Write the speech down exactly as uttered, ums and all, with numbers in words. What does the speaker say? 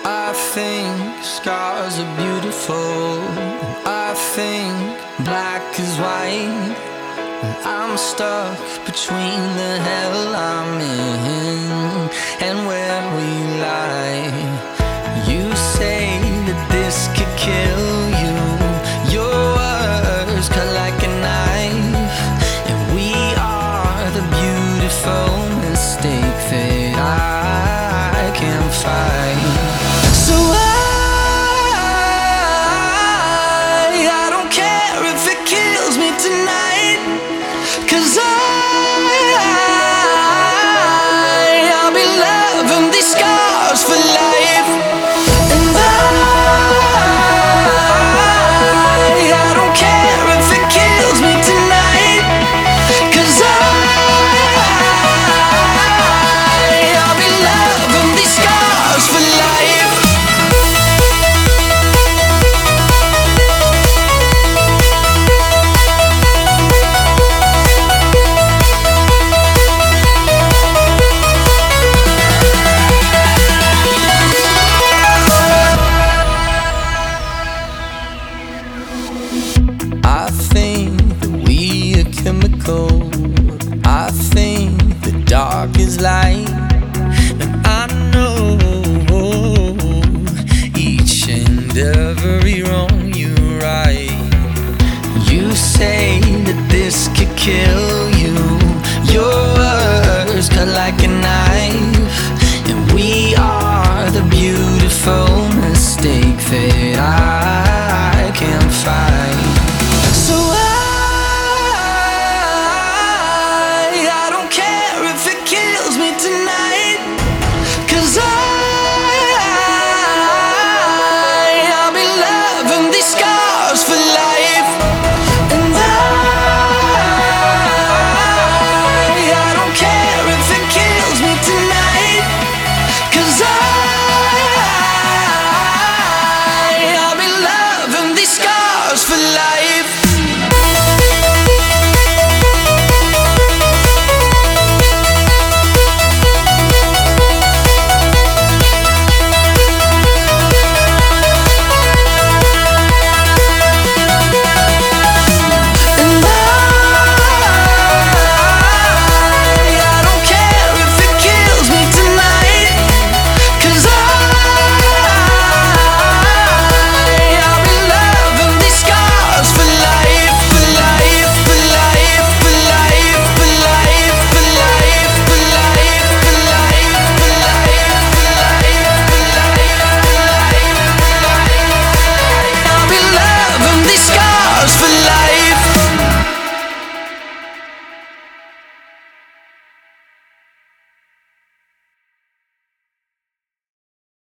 I think scars are beautiful. I think black is white. I'm stuck between the hell I'm in and where we lie. You say that this could kill you. Your words cut like a knife, and we are the beautiful mistake that I can't fight. So I, I don't care if it kills me tonight, 'cause I, I'll be loving these scars for life. And I, I don't care if it kills me tonight, 'cause I, I'll be loving these scars for life. I think that we are chemical. I think the dark is light. And I know each and every wrong you right. You say that this could kill you. Your words cut like a knife.